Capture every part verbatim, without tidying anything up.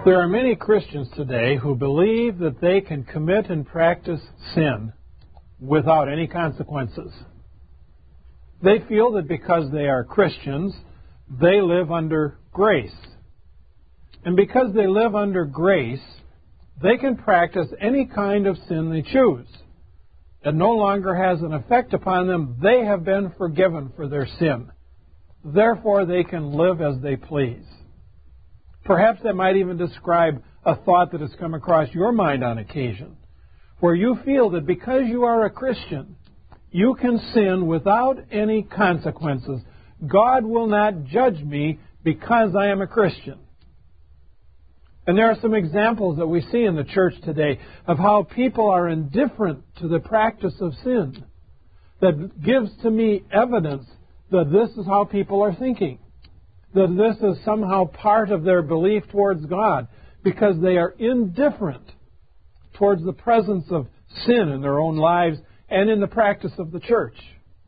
There are many Christians today who believe that they can commit and practice sin without any consequences. They feel that because they are Christians, they live under grace. And because they live under grace, they can practice any kind of sin they choose. It no longer has an effect upon them. They have been forgiven for their sin. Therefore, they can live as they please. Perhaps that might even describe a thought that has come across your mind on occasion, where you feel that because you are a Christian, you can sin without any consequences. God will not judge me because I am a Christian. And there are some examples that we see in the church today of how people are indifferent to the practice of sin. That gives to me evidence that this is how people are thinking. That this is somehow part of their belief towards God, because they are indifferent towards the presence of sin in their own lives and in the practice of the church.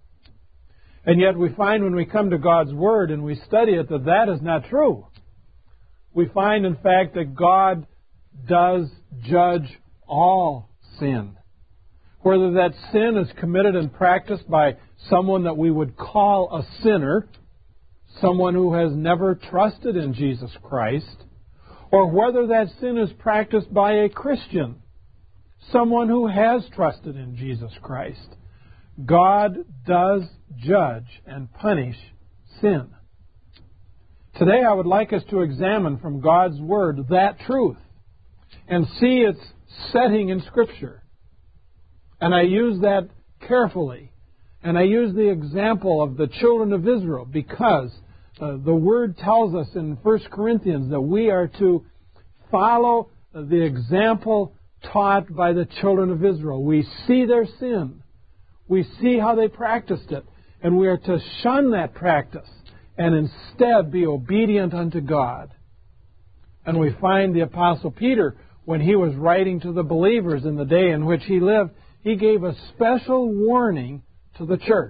And yet we find when we come to God's Word and we study it that that is not true. We find, in fact, that God does judge all sin. Whether that sin is committed and practiced by someone that we would call a sinner, someone who has never trusted in Jesus Christ, or whether that sin is practiced by a Christian, someone who has trusted in Jesus Christ. God does judge and punish sin. Today I would like us to examine from God's Word that truth and see its setting in Scripture. And I use that carefully. And I use the example of the children of Israel because uh, the Word tells us in First Corinthians that we are to follow the example taught by the children of Israel. We see their sin. We see how they practiced it. And we are to shun that practice and instead be obedient unto God. And we find the Apostle Peter, when he was writing to the believers in the day in which he lived, he gave a special warning to the church.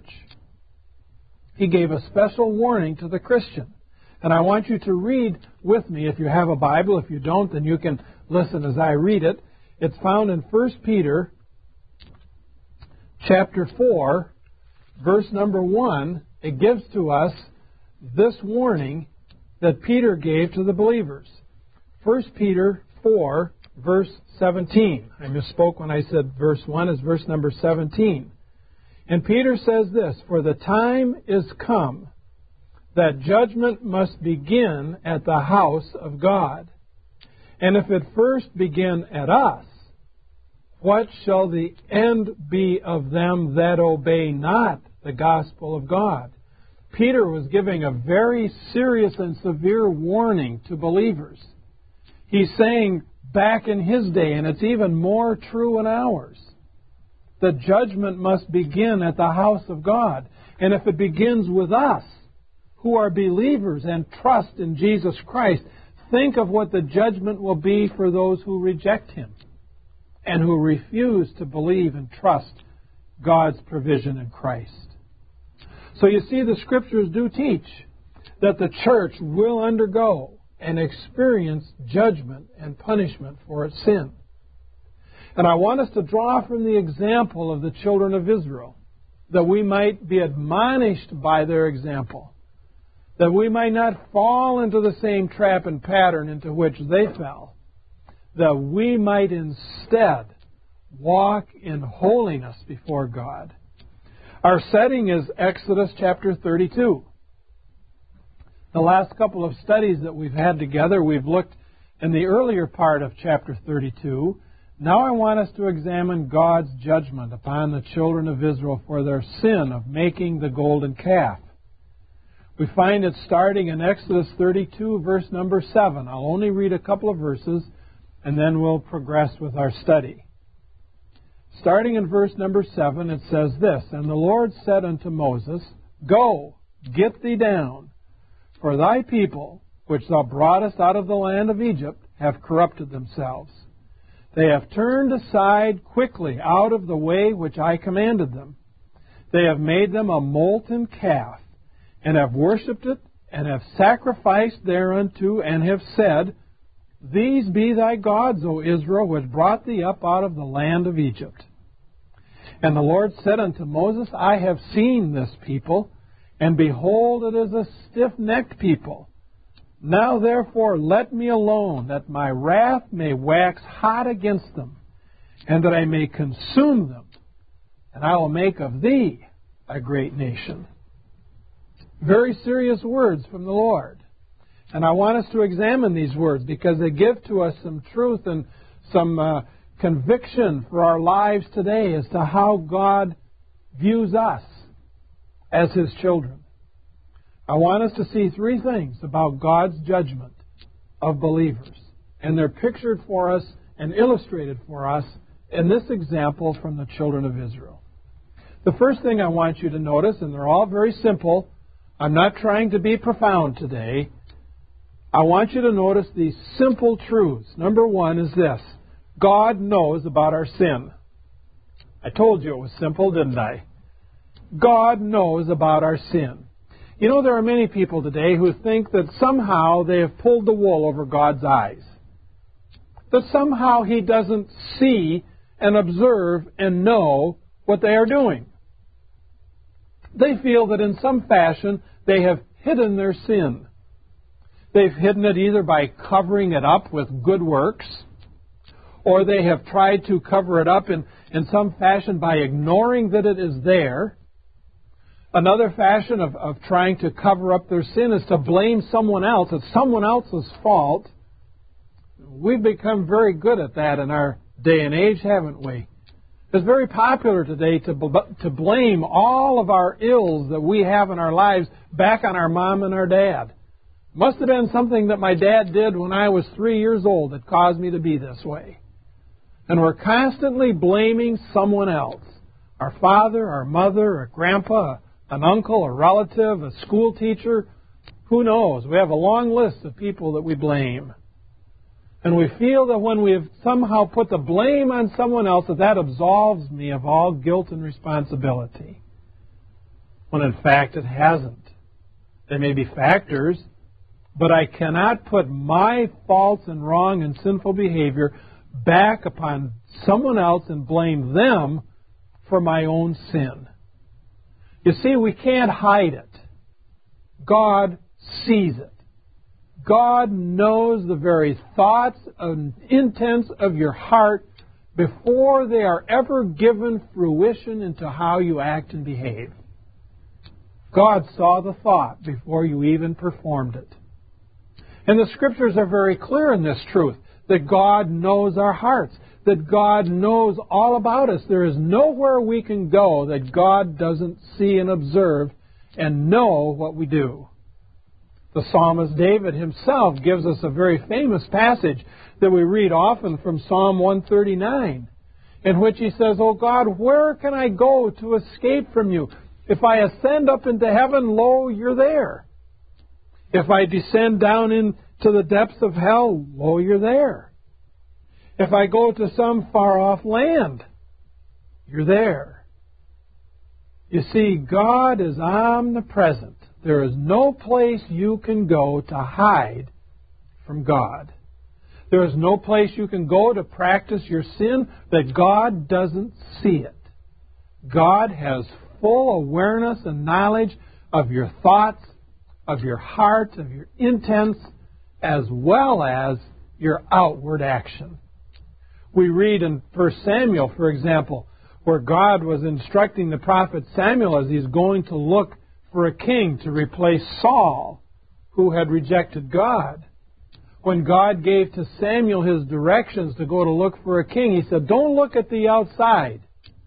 He gave a special warning to the Christian. And I want you to read with me, if you have a Bible. If you don't, then you can listen as I read it. It's found in First Peter chapter four, verse number one. It gives to us this warning that Peter gave to the believers. First Peter four, verse seventeen. I misspoke when I said verse one is verse number seventeen. And Peter says this, "For the time is come that judgment must begin at the house of God. And if it first begin at us, what shall the end be of them that obey not the gospel of God?" Peter was giving a very serious and severe warning to believers. He's saying back in his day, and it's even more true in ours, the judgment must begin at the house of God. And if it begins with us, who are believers and trust in Jesus Christ, think of what the judgment will be for those who reject Him and who refuse to believe and trust God's provision in Christ. So you see, the Scriptures do teach that the church will undergo and experience judgment and punishment for its sin. And I want us to draw from the example of the children of Israel, that we might be admonished by their example, that we might not fall into the same trap and pattern into which they fell, that we might instead walk in holiness before God. Our setting is Exodus chapter thirty-two. The last couple of studies that we've had together, we've looked in the earlier part of chapter thirty-two. Now I want us to examine God's judgment upon the children of Israel for their sin of making the golden calf. We find it starting in Exodus thirty-two, verse number seven. I'll only read a couple of verses, and then we'll progress with our study. Starting in verse number seven, it says this, "And the Lord said unto Moses, Go, get thee down, for thy people, which thou broughtest out of the land of Egypt, have corrupted themselves. They have turned aside quickly out of the way which I commanded them. They have made them a molten calf, and have worshipped it, and have sacrificed thereunto, and have said, These be thy gods, O Israel, which brought thee up out of the land of Egypt. And the Lord said unto Moses, I have seen this people, and behold, it is a stiff-necked people. Now therefore let me alone, that my wrath may wax hot against them, and that I may consume them, and I will make of thee a great nation. Very serious words from the Lord. And I want us to examine these words because they give to us some truth and some uh, conviction for our lives today as to how God views us as His children. I want us to see three things about God's judgment of believers. And they're pictured for us and illustrated for us in this example from the children of Israel. The first thing I want you to notice, and they're all very simple, I'm not trying to be profound today. I want you to notice these simple truths. Number one is this: God knows about our sin. I told you it was simple, didn't I? God knows about our sin. You know, there are many people today who think that somehow they have pulled the wool over God's eyes. That somehow He doesn't see and observe and know what they are doing. They feel that in some fashion they have hidden their sin. They've hidden it either by covering it up with good works, or they have tried to cover it up in, in some fashion by ignoring that it is there. Another fashion of, of trying to cover up their sin is to blame someone else. It's someone else's fault. We've become very good at that in our day and age, haven't we? It's very popular today to, to blame all of our ills that we have in our lives back on our mom and our dad. Must have been something that my dad did when I was three years old that caused me to be this way. And we're constantly blaming someone else. Our father, our mother, a grandpa, an uncle, a relative, a school teacher. Who knows? We have a long list of people that we blame. And we feel that when we've somehow put the blame on someone else, that that absolves me of all guilt and responsibility. When in fact it hasn't. There may be factors, but I cannot put my faults and wrong and sinful behavior back upon someone else and blame them for my own sin. You see, we can't hide it. God sees it. God knows the very thoughts and intents of your heart before they are ever given fruition into how you act and behave. God saw the thought before you even performed it. And the Scriptures are very clear in this truth, that God knows our hearts, that God knows all about us. There is nowhere we can go that God doesn't see and observe and know what we do. The psalmist David himself gives us a very famous passage that we read often from Psalm one thirty-nine, in which he says, "O God, where can I go to escape from you? If I ascend up into heaven, lo, you're there. If I descend down into the depths of hell, lo, you're there. If I go to some far-off land, you're there." You see, God is omnipresent. There is no place you can go to hide from God. There is no place you can go to practice your sin that God doesn't see it. God has full awareness and knowledge of your thoughts, of your heart, of your intents, as well as your outward action. We read in First Samuel, for example, where God was instructing the prophet Samuel as he's going to look for a king to replace Saul, who had rejected God. When God gave to Samuel his directions to go to look for a king, he said, don't look at the outside.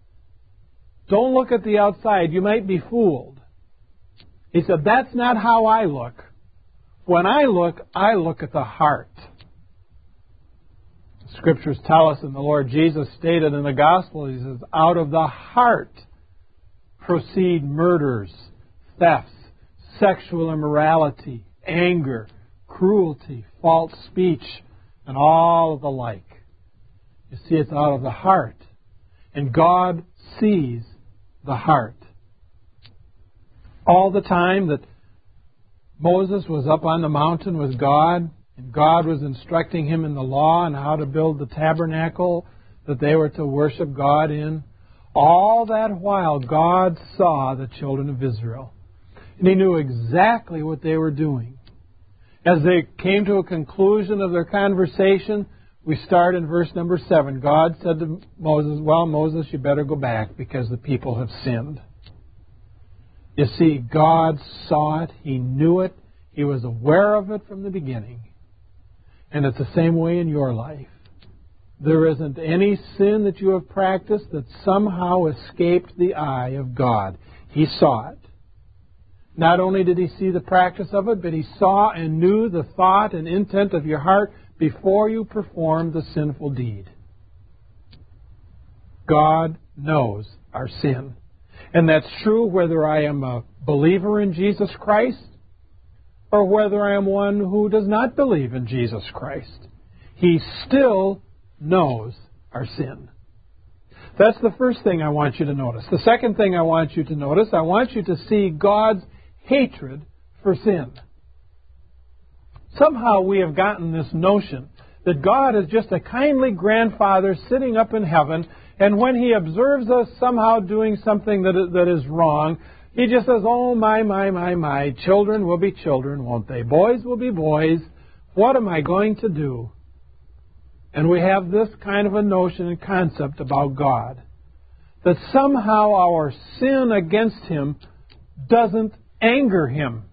Don't look at the outside. You might be fooled. He said, that's not how I look. When I look, I look at the heart. The Scriptures tell us, and the Lord Jesus stated in the Gospel, he says, out of the heart proceed murders, thefts, sexual immorality, anger, cruelty, false speech, and all of the like. You see, it's out of the heart. And God sees the heart. All the time that Moses was up on the mountain with God, and God was instructing him in the law and how to build the tabernacle that they were to worship God in. All that while, God saw the children of Israel, and He knew exactly what they were doing. As they came to a conclusion of their conversation, we start in verse number seven. God said to Moses, well, Moses, you better go back because the people have sinned. You see, God saw it. He knew it. He was aware of it from the beginning. And it's the same way in your life. There isn't any sin that you have practiced that somehow escaped the eye of God. He saw it. Not only did He see the practice of it, but He saw and knew the thought and intent of your heart before you performed the sinful deed. God knows our sin. And that's true whether I am a believer in Jesus Christ or whether I am one who does not believe in Jesus Christ. He still knows our sin. That's the first thing I want you to notice. The second thing I want you to notice, I want you to see God's hatred for sin. Somehow we have gotten this notion that God is just a kindly grandfather sitting up in heaven, and when He observes us somehow doing something that is, that is wrong, He just says, oh, my, my, my, my, children will be children, won't they? Boys will be boys. What am I going to do? And we have this kind of a notion and concept about God, that somehow our sin against Him doesn't anger Him.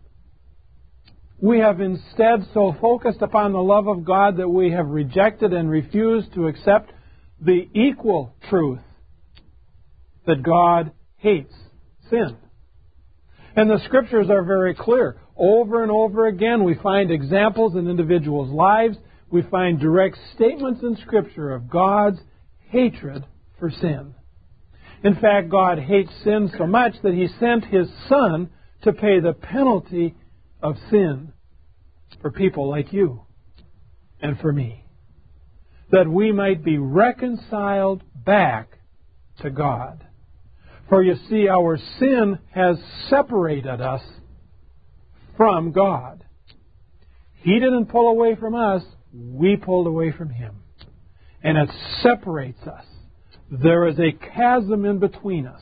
We have instead so focused upon the love of God that we have rejected and refused to accept the equal truth that God hates sin. And the Scriptures are very clear. Over and over again we find examples in individuals' lives. We find direct statements in Scripture of God's hatred for sin. In fact, God hates sin so much that He sent His Son to pay the penalty of sin for people like you and for me, that we might be reconciled back to God. For you see, our sin has separated us from God. He didn't pull away from us, we pulled away from Him. And it separates us. There is a chasm in between us.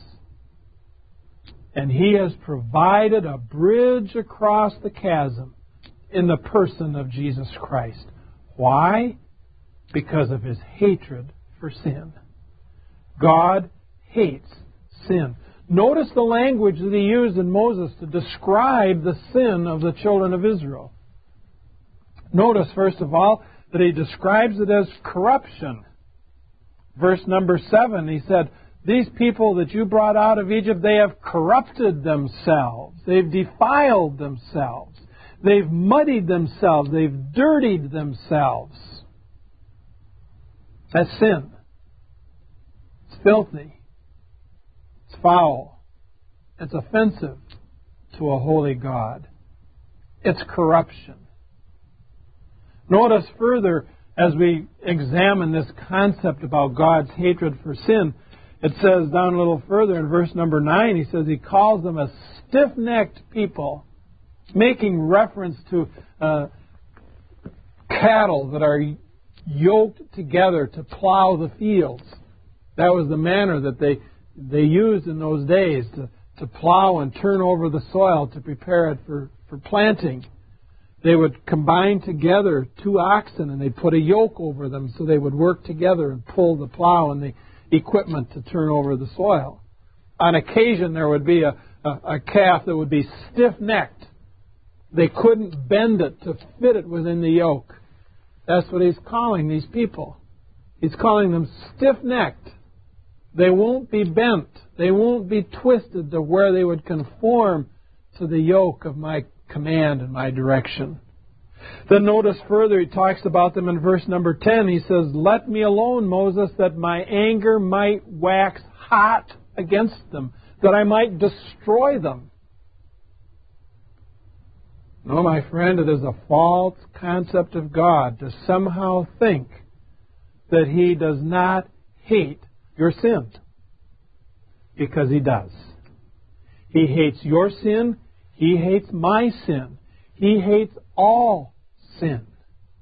And He has provided a bridge across the chasm in the person of Jesus Christ. Why? Because of His hatred for sin. God hates sin. Notice the language that He used in Moses to describe the sin of the children of Israel. Notice, first of all, that He describes it as corruption. Verse number seven, He said, these people that you brought out of Egypt, they have corrupted themselves. They've defiled themselves. They've muddied themselves. They've dirtied themselves. That's sin. It's filthy. It's foul. It's offensive to a holy God. It's corruption. Notice further, as we examine this concept about God's hatred for sin, it says down a little further in verse number nine, He says He calls them a stiff-necked people, making reference to uh, cattle that are yoked together to plow the fields. That was the manner that they they used in those days to, to plow and turn over the soil to prepare it for, for planting. They would combine together two oxen and they'd put a yoke over them so they would work together and pull the plow and the equipment to turn over the soil. On occasion there would be a, a, a calf that would be stiff-necked. They couldn't bend it to fit it within the yoke. That's what He's calling these people. He's calling them stiff-necked. They won't be bent. They won't be twisted to where they would conform to the yoke of my command and my direction. Then notice further, He talks about them in verse number ten. He says, let me alone, Moses, that my anger might wax hot against them, that I might destroy them. No, my friend, it is a false concept of God to somehow think that He does not hate your sin. Because He does. He hates your sin. He hates my sin. He hates all sin.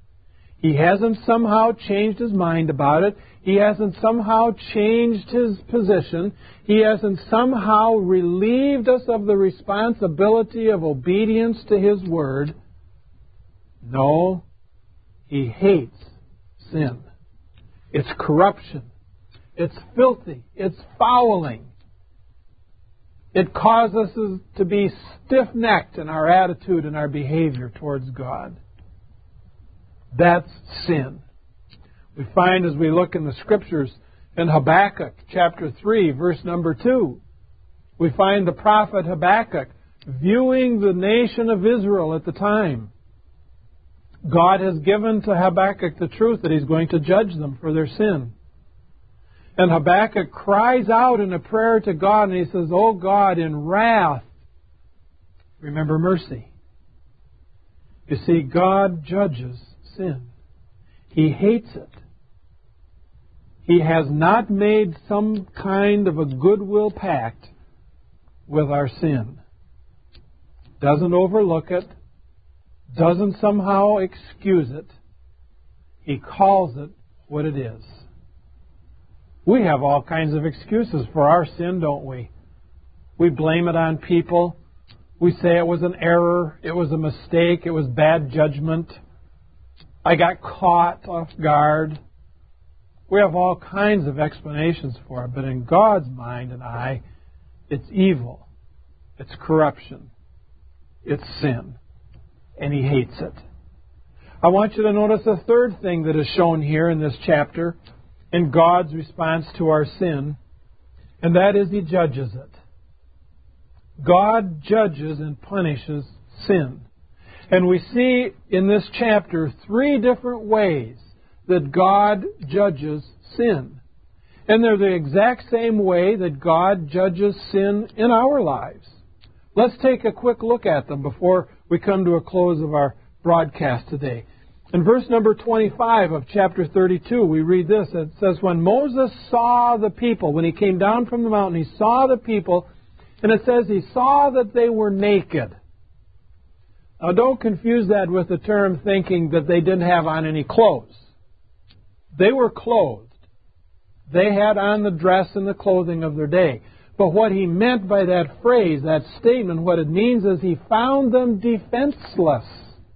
He hasn't somehow changed His mind about it. He hasn't somehow changed His position. He hasn't somehow relieved us of the responsibility of obedience to His Word. No, He hates sin. It's corruption. It's filthy. It's fouling. It causes us to be stiff-necked in our attitude and our behavior towards God. That's sin. We find as we look in the Scriptures in Habakkuk chapter three, verse number two, we find the prophet Habakkuk viewing the nation of Israel at the time. God has given to Habakkuk the truth that He's going to judge them for their sin. And Habakkuk cries out in a prayer to God, and he says, "Oh God, in wrath, remember mercy." You see, God judges sin. He hates it. He has not made some kind of a goodwill pact with our sin. Doesn't overlook it. Doesn't somehow excuse it. He calls it what it is. We have all kinds of excuses for our sin, don't we? We blame it on people. We say it was an error, it was a mistake, it was bad judgment. I got caught off guard. We have all kinds of explanations for it, but in God's mind and eye, it's evil. It's corruption. It's sin. And He hates it. I want you to notice a third thing that is shown here in this chapter in God's response to our sin, and that is He judges it. God judges and punishes sin. And we see in this chapter three different ways that God judges sin. And they're the exact same way that God judges sin in our lives. Let's take a quick look at them before we come to a close of our broadcast today. In verse number twenty-five of chapter thirty-two, we read this. It says, "When Moses saw the people," when he came down from the mountain, he saw the people, and it says he saw that they were naked. Now don't confuse that with the term thinking that they didn't have on any clothes. They were clothed. They had on the dress and the clothing of their day. But what he meant by that phrase, that statement, what it means is he found them defenseless.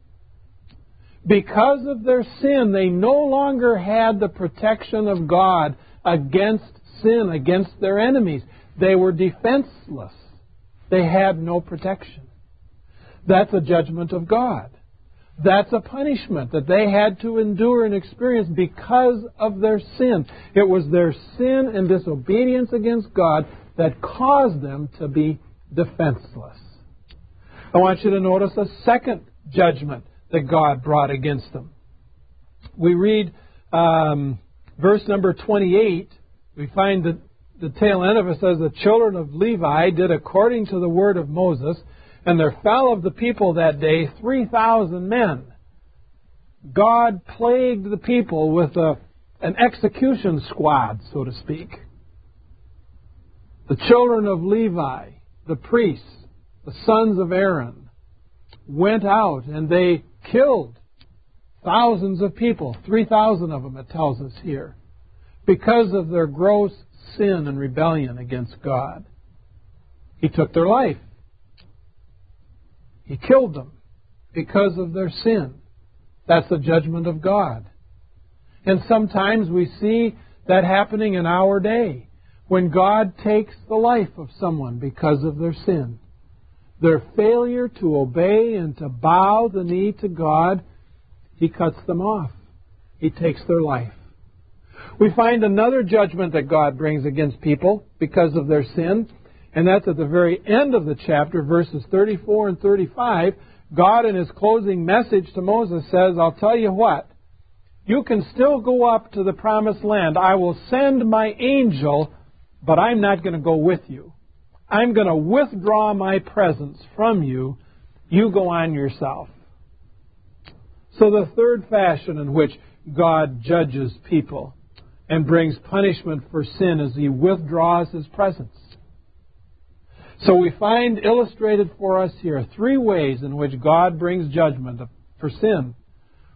Because of their sin, they no longer had the protection of God against sin, against their enemies. They were defenseless. They had no protection. That's a judgment of God. That's a punishment that they had to endure and experience because of their sin. It was their sin and disobedience against God that caused them to be defenseless. I want you to notice a second judgment that God brought against them. We read um, verse number twenty-eight. We find that the tail end of it says, "The children of Levi did according to the word of Moses, and there fell of the people that day three thousand men." God plagued the people with a, an execution squad, so to speak. The children of Levi, the priests, the sons of Aaron, went out and they killed thousands of people, three thousand of them, it tells us here, because of their gross sin and rebellion against God. He took their life. He killed them because of their sin. That's the judgment of God. And sometimes we see that happening in our day, when God takes the life of someone because of their sin. Their failure to obey and to bow the knee to God, He cuts them off. He takes their life. We find another judgment that God brings against people because of their sin, and that's at the very end of the chapter, verses thirty-four and thirty-five. God, in His closing message to Moses, says, "I'll tell you what, you can still go up to the promised land. I will send my angel, but I'm not going to go with you. I'm going to withdraw my presence from you. You go on yourself." So the third fashion in which God judges people and brings punishment for sin is He withdraws His presence. So we find illustrated for us here three ways in which God brings judgment for sin.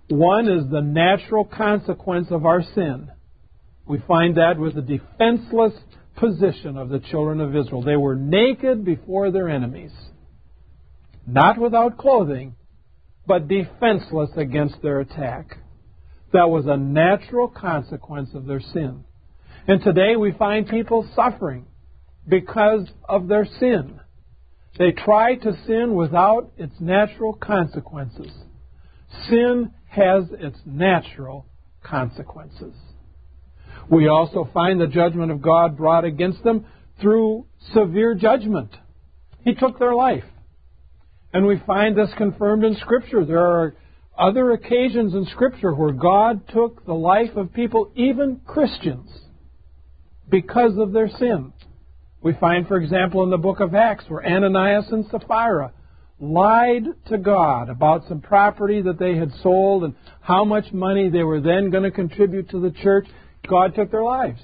One is the natural consequence of our sin. We find that with the defenseless position of the children of Israel. They were naked before their enemies, not without clothing, but defenseless against their attack. That was a natural consequence of their sin. And today we find people suffering because of their sin. They try to sin without its natural consequences. Sin has its natural consequences. We also find the judgment of God brought against them through severe judgment. He took their life. And we find this confirmed in Scripture. There are other occasions in Scripture where God took the life of people, even Christians, because of their sin. We find, for example, in the book of Acts, where Ananias and Sapphira lied to God about some property that they had sold and how much money they were then going to contribute to the church. God took their lives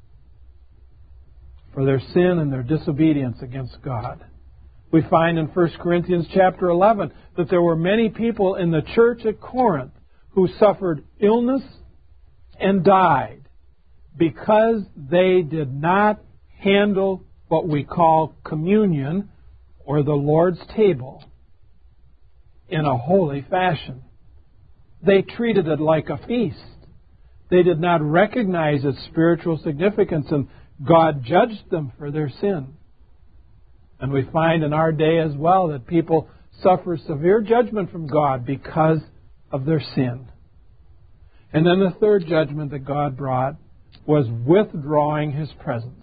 for their sin and their disobedience against God. We find in First Corinthians chapter eleven that there were many people in the church at Corinth who suffered illness and died because they did not handle what we call communion, or the Lord's table, in a holy fashion. They treated it like a feast. They did not recognize its spiritual significance, and God judged them for their sin. And we find in our day as well that people suffer severe judgment from God because of their sin. And then the third judgment that God brought was withdrawing His presence.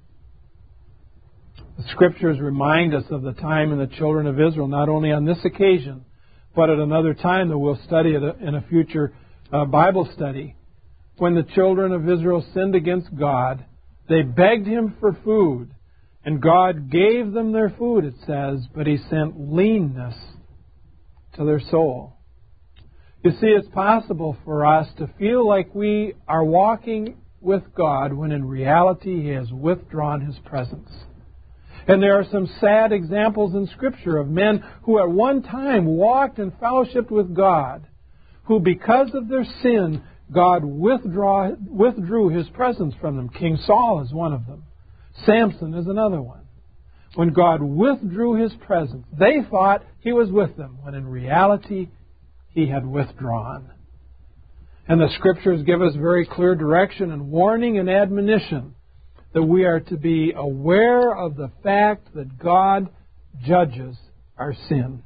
The Scriptures remind us of the time in the children of Israel, not only on this occasion, but at another time that we'll study it in a future uh, Bible study. When the children of Israel sinned against God, they begged Him for food, and God gave them their food, it says, but He sent leanness to their soul. You see, it's possible for us to feel like we are walking with God when in reality He has withdrawn His presence. And there are some sad examples in Scripture of men who at one time walked and fellowshiped with God, who because of their sin, God withdraw, withdrew His presence from them. King Saul is one of them. Samson is another one. When God withdrew His presence, they thought He was with them, when in reality He had withdrawn. And the Scriptures give us very clear direction and warning and admonition that we are to be aware of the fact that God judges our sin.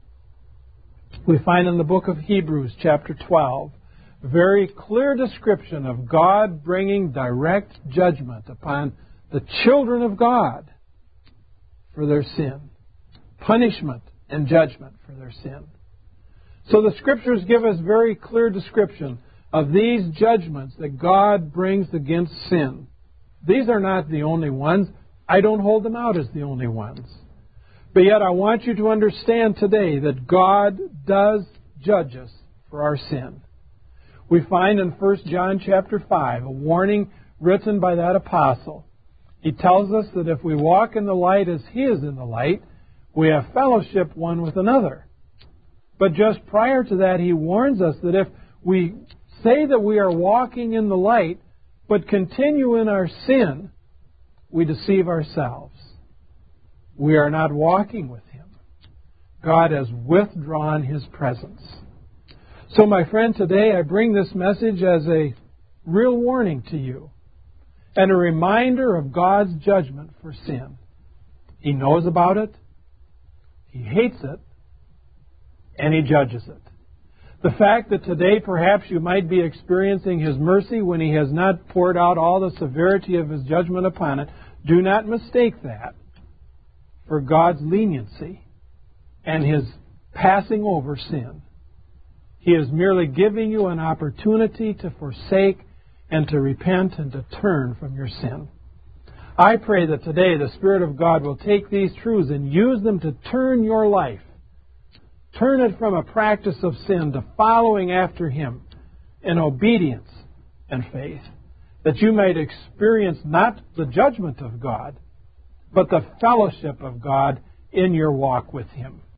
We find in the book of Hebrews, chapter twelve, a very clear description of God bringing direct judgment upon the children of God for their sin. Punishment and judgment for their sin. So the Scriptures give us very clear description of these judgments that God brings against sin. These are not the only ones. I don't hold them out as the only ones. But yet I want you to understand today that God does judge us for our sin. We find in First John chapter five a warning written by that apostle. He tells us that if we walk in the light as He is in the light, we have fellowship one with another. But just prior to that, he warns us that if we say that we are walking in the light, but continue in our sin, we deceive ourselves. We are not walking with Him. God has withdrawn His presence. So, my friend, today I bring this message as a real warning to you and a reminder of God's judgment for sin. He knows about it, He hates it, and He judges it. The fact that today perhaps you might be experiencing His mercy when He has not poured out all the severity of His judgment upon it, do not mistake that for God's leniency and His passing over sin. He is merely giving you an opportunity to forsake and to repent and to turn from your sin. I pray that today the Spirit of God will take these truths and use them to turn your life. Turn it from a practice of sin to following after Him in obedience and faith, that you might experience not the judgment of God, but the fellowship of God in your walk with Him.